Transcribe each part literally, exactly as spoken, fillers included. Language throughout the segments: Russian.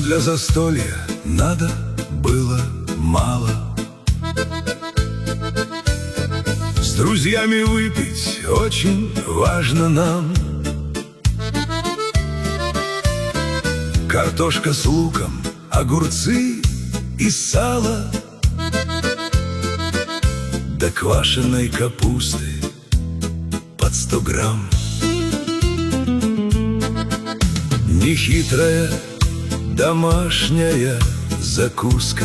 Нам для застолья надо было мало. С друзьями выпить очень важно нам. Картошка с луком, огурцы и сало, да квашеной капусты под сто грамм. Нехитрая домашняя закуска,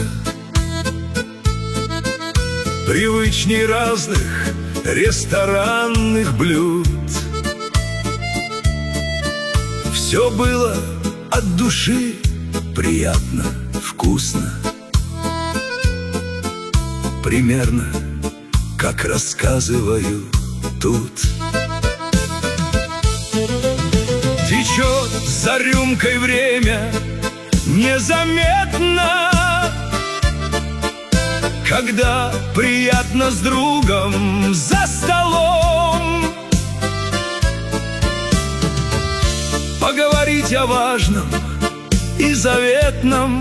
привычней разных ресторанных блюд. Все было от души приятно, вкусно, примерно как рассказываю тут. Течет за рюмкой время незаметно, когда приятно с другом за столом поговорить о важном и заветном,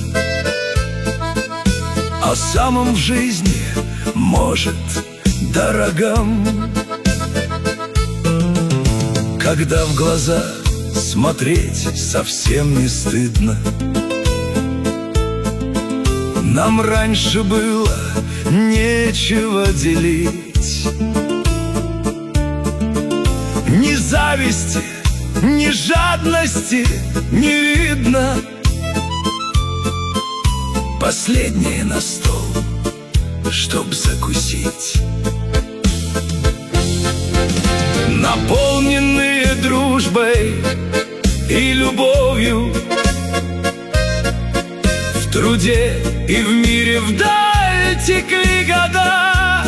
о самом в жизни, может, дорогом. Когда в глаза смотреть совсем не стыдно. Нам раньше было нечего делить. Ни зависти, ни жадности не видно. Последнее на стол, чтоб закусить. Наполненные дружбой и любовью, в труде и в мире вдаль текли года.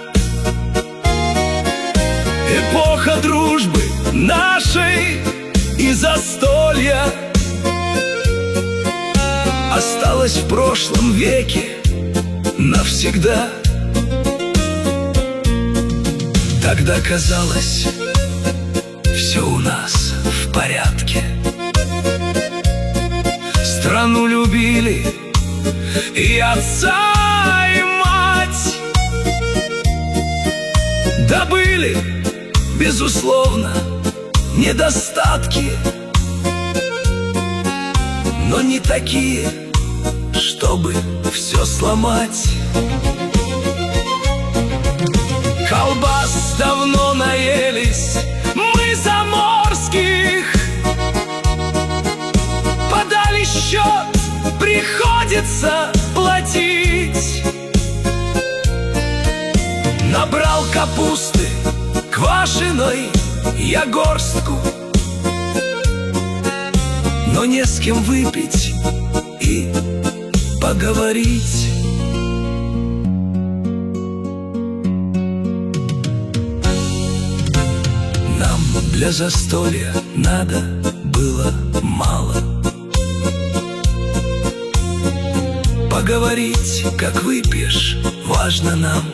Эпоха дружбы нашей и застолья осталась в прошлом веке навсегда. Тогда казалось, все у нас в порядке. Страну любили и отца, и мать. Да были, безусловно, недостатки, но не такие, чтобы все сломать. Колбас давно наелись мы заморских, подали счет, приходится платить. Набрал капусты квашеной я горстку, но не с кем выпить и поговорить. Нам для застолья надо было мало. Поговорить, как выпьешь, важно нам.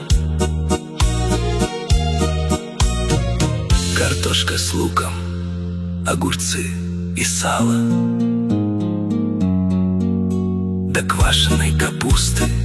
Картошка с луком, огурцы и сало, да квашеной капусты